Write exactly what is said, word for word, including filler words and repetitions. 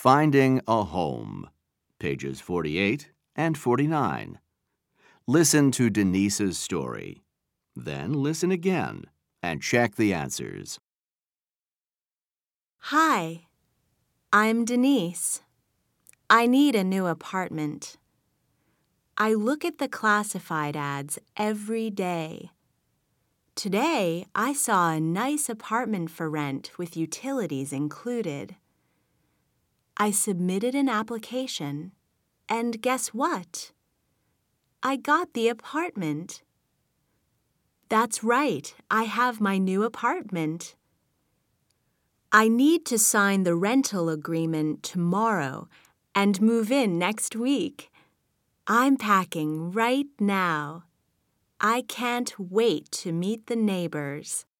Finding a Home, pages forty-eight and forty-nine. Listen to Denise's story. Then listen again and check the answers. Hi, I'm Denise. I need a new apartment. I look at the classified ads every day. Today, I saw a nice apartment for rent with utilities included. I submitted an application, and guess what? I got the apartment. That's right, I have my new apartment. I need to sign the rental agreement tomorrow and move in next week. I'm packing right now. I can't wait to meet the neighbors.